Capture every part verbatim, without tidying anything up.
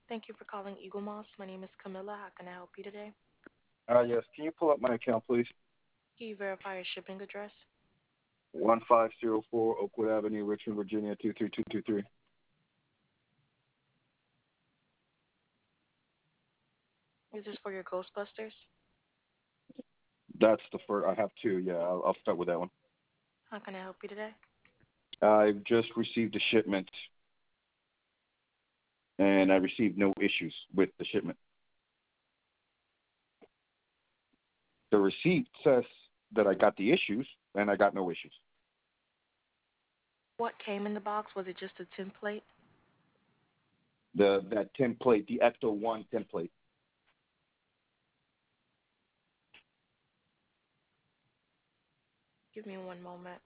Thank you for calling Eagle Moss. My name is Camilla. How can I help you today? Uh, yes. Can you pull up my account, please? Can you verify your shipping address? One five zero four Oakwood Avenue, Richmond, Virginia two three two two three. Is this for your Ghostbusters? That's the first. I have two. Yeah, I'll, I'll start with that one. How can I help you today? I've just received a shipment, and I received no issues with the shipment. The receipt says that I got the issues, and I got no issues. What came in the box? Was it just a template? The that template, the Ecto One template. Give me one moment.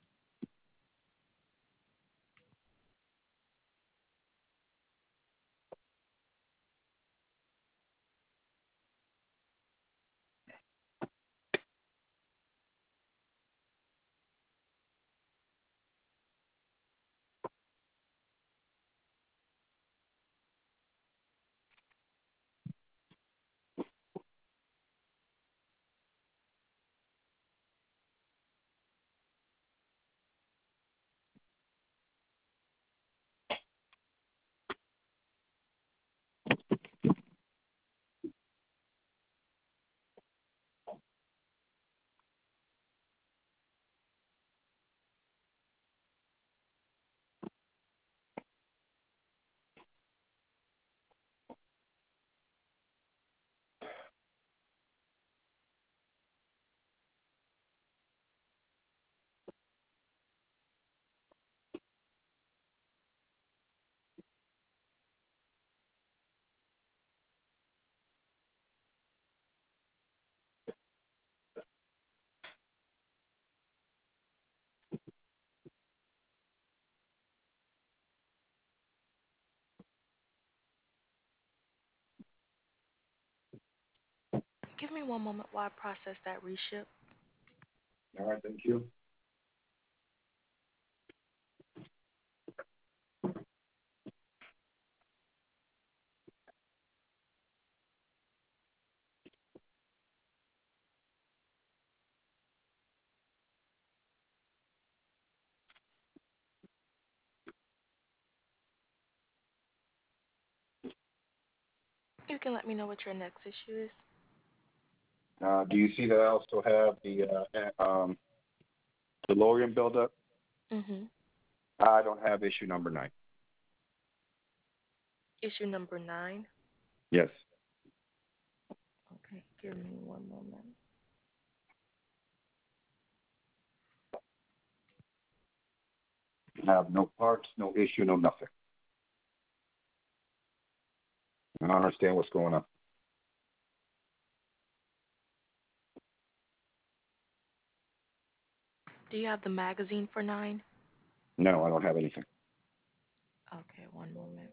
Give me one moment while I process that reship. All right, thank you. You can let me know what your next issue is. Uh, do you see that I also have the uh, um, DeLorean buildup? Mm-hmm. I don't have issue number nine. Issue number nine. Yes. Okay, give me one moment. I have no parts, no issue, no nothing. I don't understand what's going on. Do you have the magazine for nine? No, I don't have anything. Okay, one moment.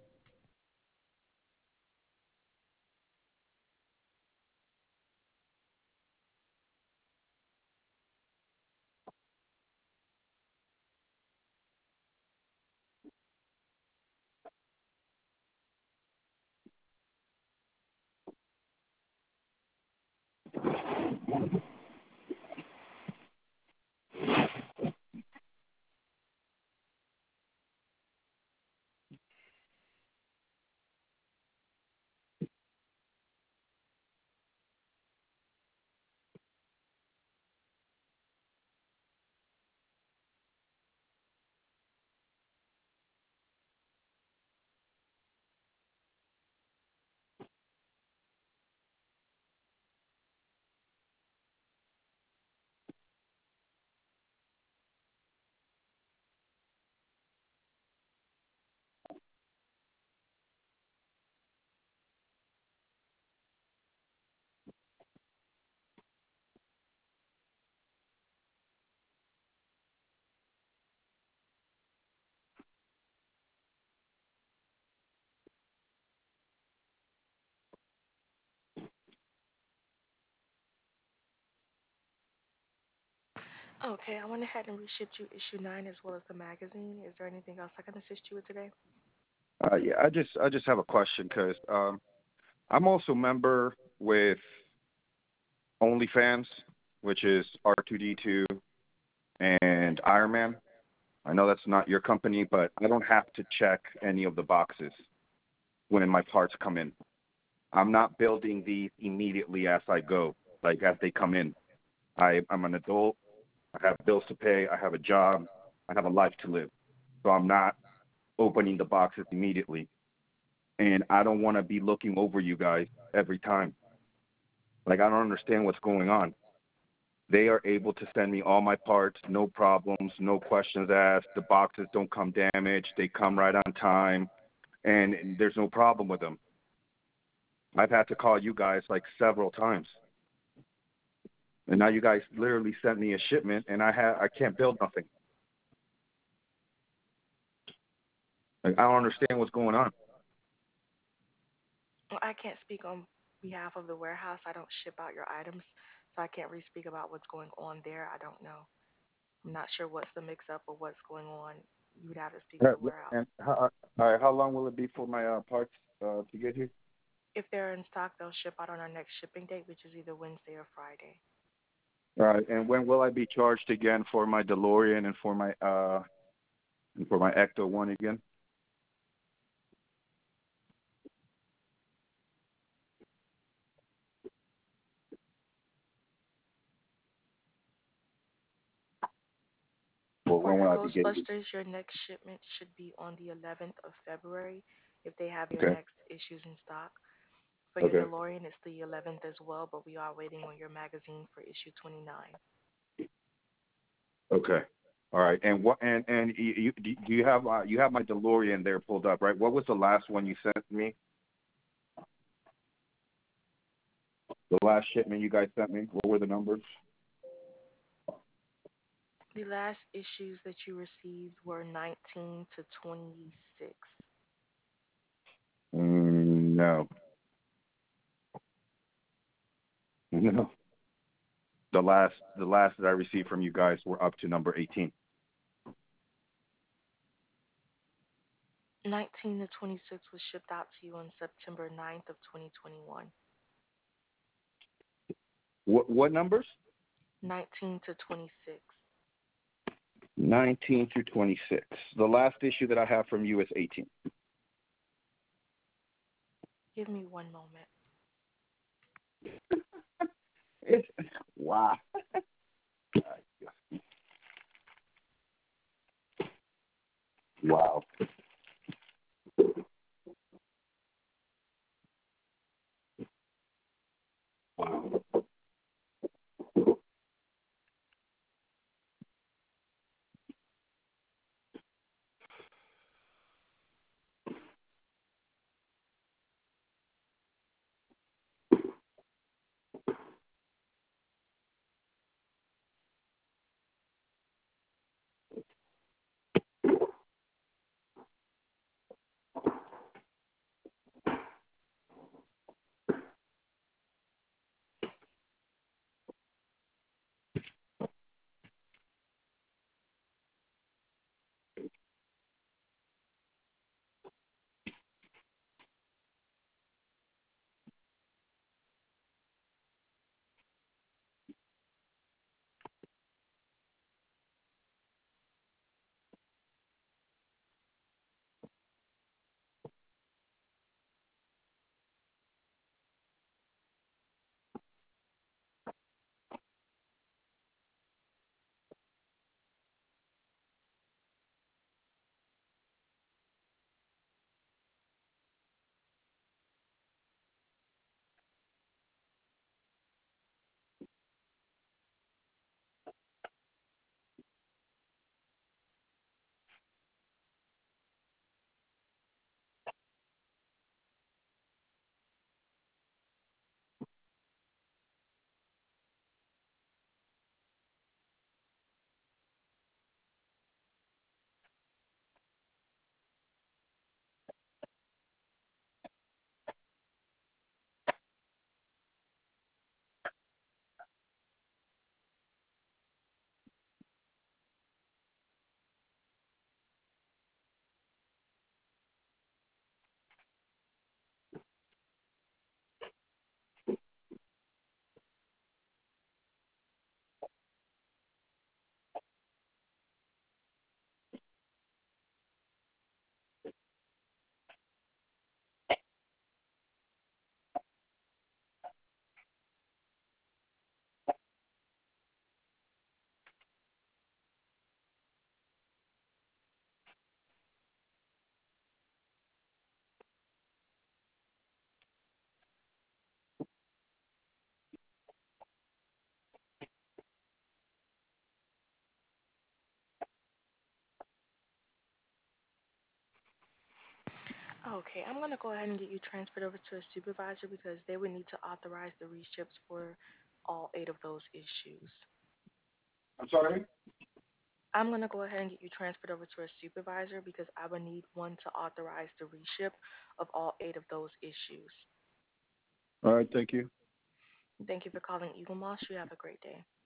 Okay, I went ahead and reshipped you issue nine as well as the magazine. Is there anything else I can assist you with today? Uh, yeah, I just I just have a question because um, I'm also a member with OnlyFans, which is R two D two and Iron Man. I know that's not your company, but I don't have to check any of the boxes when my parts come in. I'm not building these immediately as I go, like as they come in. I, I'm an adult. I have bills to pay. I have a job. I have a life to live. So I'm not opening the boxes immediately. And I don't want to be looking over you guys every time. Like, I don't understand what's going on. They are able to send me all my parts, no problems, no questions asked. The boxes don't come damaged. They come right on time, and there's no problem with them. I've had to call you guys like several times. And now you guys literally sent me a shipment, and I have I can't build nothing. Like, I don't understand what's going on. Well, I can't speak on behalf of the warehouse. I don't ship out your items, so I can't really speak about what's going on there. I don't know. I'm not sure what's the mix up or what's going on. You would have to speak with Uh, the warehouse. And how, all right, how long will it be for my uh, parts uh, to get here? If they're in stock, they'll ship out on our next shipping date, which is either Wednesday or Friday. All right, and when will I be charged again for my DeLorean and for my uh and for my Ecto one again? Well, For when your will I be getting it? Ghostbusters, your next shipment should be on the eleventh of February if they have your Okay, next issues in stock. For your okay, DeLorean, it's the eleventh as well, but we are waiting on your magazine for issue twenty-nine. okay. All right, and what and and you, you do you have uh, you have my DeLorean there pulled up, right? What was the last one you sent me? The last shipment you guys sent me. What were the numbers? The last issues that you received were nineteen to twenty-six. Mm, no, no. The last the last that I received from you guys were up to number eighteen. nineteen to twenty-six was shipped out to you on September ninth of twenty twenty-one. What what numbers? nineteen to twenty-six. nineteen through twenty-six. The last issue that I have from you is eighteen. Give me one moment. It's, wow. Wow. Wow. Okay, I'm gonna go ahead and get you transferred over to a supervisor because they would need to authorize the reships for all eight of those issues. I'm sorry? I'm gonna go ahead and get you transferred over to a supervisor because I would need one to authorize the reship of all eight of those issues. All right, thank you. Thank you for calling Eagle Moss. You have a great day.